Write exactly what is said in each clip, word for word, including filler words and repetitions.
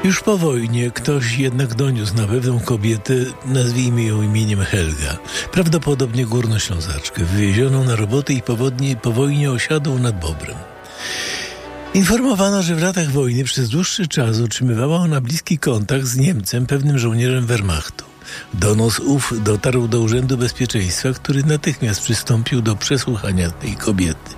Już po wojnie ktoś jednak doniósł na pewną kobietę, nazwijmy ją imieniem Helga, prawdopodobnie górnoślązaczkę, wywiezioną na roboty i powodnie, po wojnie osiadłą nad Bobrem. Informowano, że w latach wojny przez dłuższy czas utrzymywała ona bliski kontakt z Niemcem, pewnym żołnierzem Wehrmachtu. Donos ów dotarł do Urzędu Bezpieczeństwa, który natychmiast przystąpił do przesłuchania tej kobiety.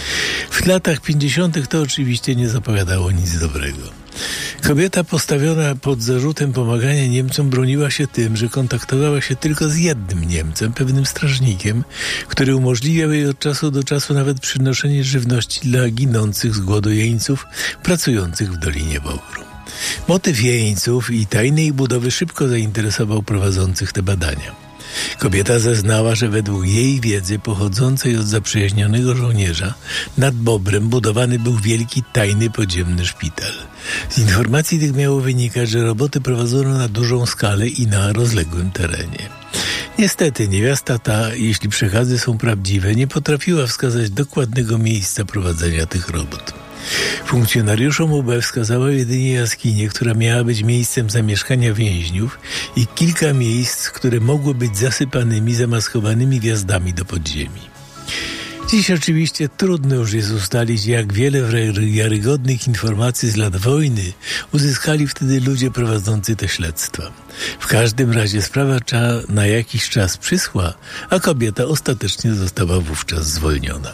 W latach pięćdziesiątych to oczywiście nie zapowiadało nic dobrego. Kobieta postawiona pod zarzutem pomagania Niemcom broniła się tym, że kontaktowała się tylko z jednym Niemcem, pewnym strażnikiem, który umożliwiał jej od czasu do czasu nawet przynoszenie żywności dla ginących z głodu jeńców pracujących w Dolinie Bobru. Motyw jeńców i tajnej budowy szybko zainteresował prowadzących te badania. Kobieta zeznała, że według jej wiedzy pochodzącej od zaprzyjaźnionego żołnierza nad Bobrem budowany był wielki, tajny, podziemny szpital. Z informacji tych miało wynikać, że roboty prowadzono na dużą skalę i na rozległym terenie. Niestety niewiasta ta, jeśli przekazy są prawdziwe, nie potrafiła wskazać dokładnego miejsca prowadzenia tych robót. Funkcjonariuszom U B wskazała jedynie jaskinię, która miała być miejscem zamieszkania więźniów i kilka miejsc, które mogły być zasypanymi, zamaskowanymi wjazdami do podziemi. Dziś oczywiście trudno już jest ustalić, jak wiele wiarygodnych informacji z lat wojny uzyskali wtedy ludzie prowadzący te śledztwa. W każdym razie sprawa na jakiś czas przyschła, a kobieta ostatecznie została wówczas zwolniona.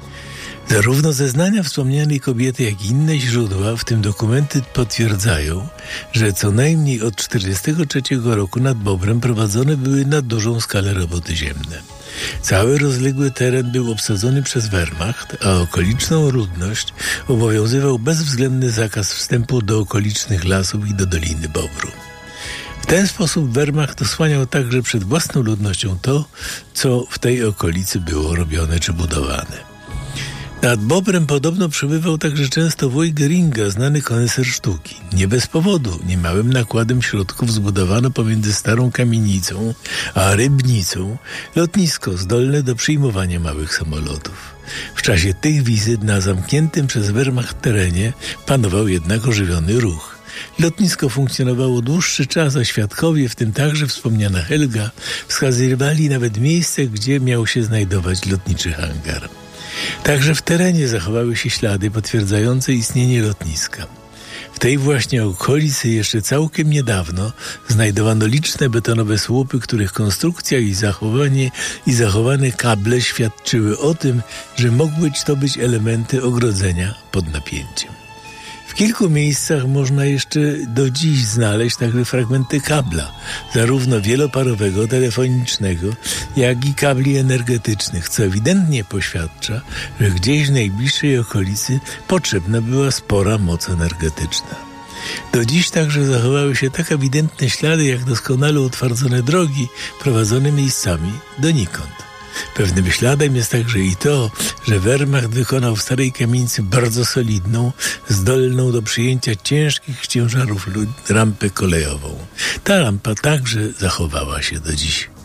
Zarówno zeznania wspomnianej kobiety, jak i inne źródła, w tym dokumenty, potwierdzają, że co najmniej od tysiąc dziewięćset czterdziestego trzeciego roku nad Bobrem prowadzone były na dużą skalę roboty ziemne. Cały rozległy teren był obsadzony przez Wehrmacht, a okoliczną ludność obowiązywał bezwzględny zakaz wstępu do okolicznych lasów i do Doliny Bobru. W ten sposób Wehrmacht osłaniał także przed własną ludnością to, co w tej okolicy było robione czy budowane. Nad Bobrem podobno przebywał także często wuj Göringa, znany koneser sztuki. Nie bez powodu niemałym nakładem środków zbudowano pomiędzy starą kamienicą a Rybnicą lotnisko zdolne do przyjmowania małych samolotów. W czasie tych wizyt na zamkniętym przez Wehrmacht terenie panował jednak ożywiony ruch. Lotnisko funkcjonowało dłuższy czas, a świadkowie, w tym także wspomniana Helga, wskazywali nawet miejsce, gdzie miał się znajdować lotniczy hangar. Także w terenie zachowały się ślady potwierdzające istnienie lotniska. W tej właśnie okolicy jeszcze całkiem niedawno znajdowano liczne betonowe słupy, których konstrukcja i zachowanie i zachowane kable świadczyły o tym, że mogły to być elementy ogrodzenia pod napięciem. W kilku miejscach można jeszcze do dziś znaleźć także fragmenty kabla, zarówno wieloparowego, telefonicznego, jak i kabli energetycznych, co ewidentnie poświadcza, że gdzieś w najbliższej okolicy potrzebna była spora moc energetyczna. Do dziś także zachowały się tak ewidentne ślady, jak doskonale utwardzone drogi prowadzone miejscami donikąd. Pewnym śladem jest także i to, że Wehrmacht wykonał w starej kamienicy bardzo solidną, zdolną do przyjęcia ciężkich ciężarów rampę kolejową. Ta rampa także zachowała się do dziś.